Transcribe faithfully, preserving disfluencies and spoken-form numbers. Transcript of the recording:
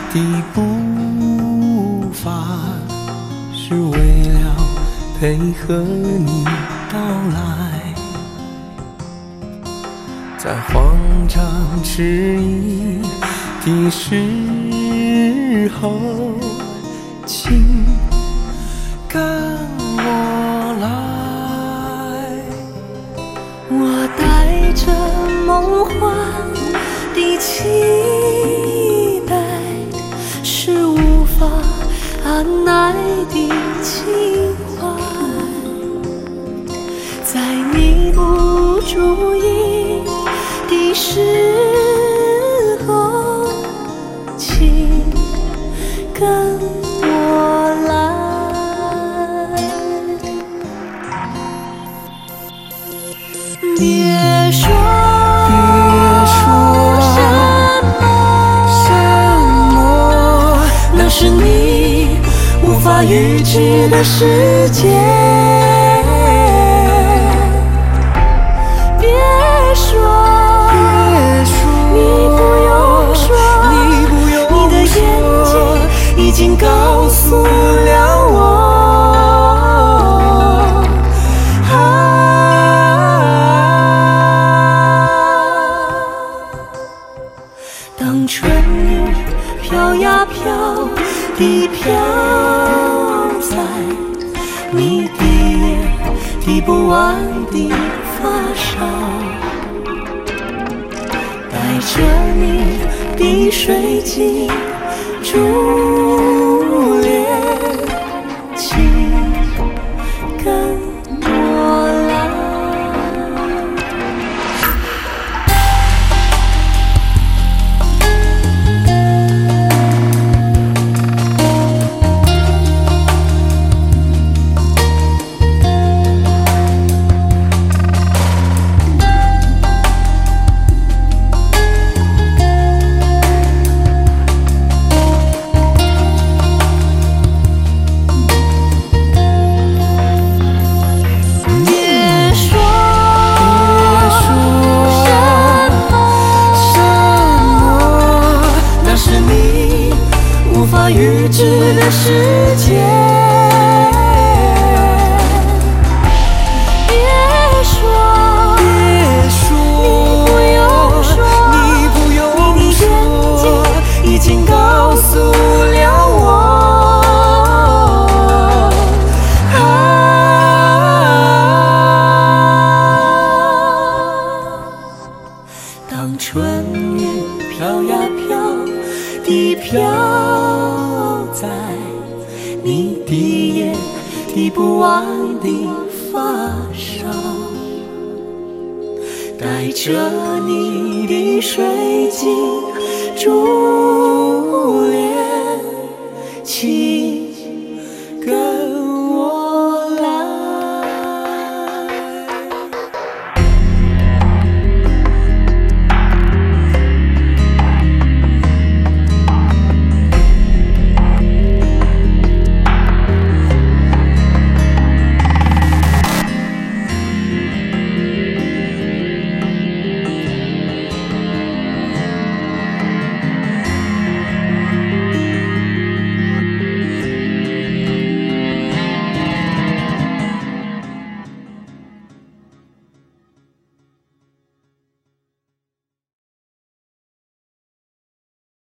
的步伐，是为了配合你到来。在慌张迟疑的时候，请跟我来。 我带着梦幻的期待，是无法按耐的情怀，在你不注意的时候，请跟我来。别说别说什么，那是你无法预知的世界。 别说， 别说， 你不用说， 你不用你的眼睛已经告诉了我。当春雨飘呀飘地飘在你的眼滴不完的发梢，带着你的水晶珠帘，请跟我来。预知的世界，别说， 别说， 你不用说， 你不用你的眼睛已经告诉了我。啊，当春雨飘呀飘地飘在你的眼滴不完的发梢，带着你的水晶珠